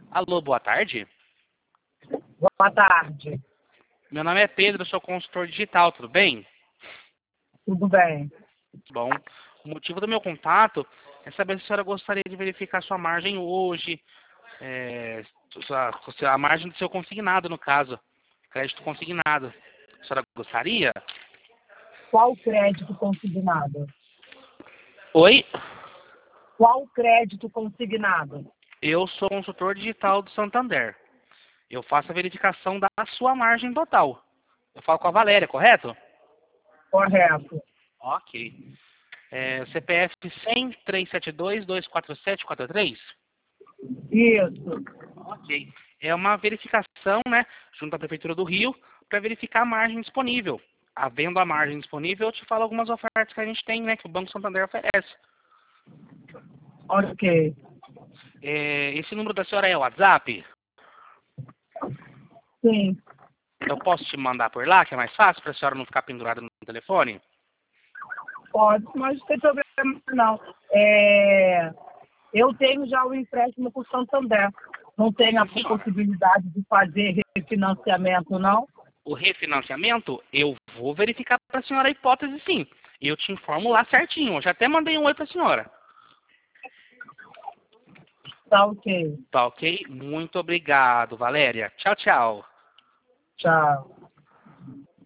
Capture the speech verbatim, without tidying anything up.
Alô, boa tarde. Boa tarde. Meu nome é Pedro, eu sou consultor digital, tudo bem? Tudo bem. Bom, o motivo do meu contato é saber se a senhora gostaria de verificar sua margem hoje, é, sua, a margem do seu consignado, no caso, crédito consignado. A senhora gostaria? Qual crédito consignado? Oi? Qual crédito consignado? Eu sou consultor digital do Santander. Eu faço a verificação da sua margem total. Eu falo com a Valéria, correto? Correto. Ok. É, C P F cem, trezentos e setenta e dois, duzentos e quarenta e sete, quarenta e três? Isso. Ok. É uma verificação, né, junto à Prefeitura do Rio, para verificar a margem disponível. Havendo a margem disponível, eu te falo algumas ofertas que a gente tem, né, que o Banco Santander oferece. Ok. É, esse número da senhora é o WhatsApp? Sim. Eu posso te mandar por lá, que é mais fácil, para a senhora não ficar pendurada no telefone? Pode, mas não tem problema não. É, eu tenho já o empréstimo com o Santander. Não tem a Sim, senhora. possibilidade de fazer refinanciamento, não? O refinanciamento, eu vou verificar para a senhora a hipótese, sim. E eu te informo lá certinho. Eu já até mandei um oi para a senhora. Tá ok. Tá ok? Muito obrigado, Valéria. Tchau, tchau. Tchau.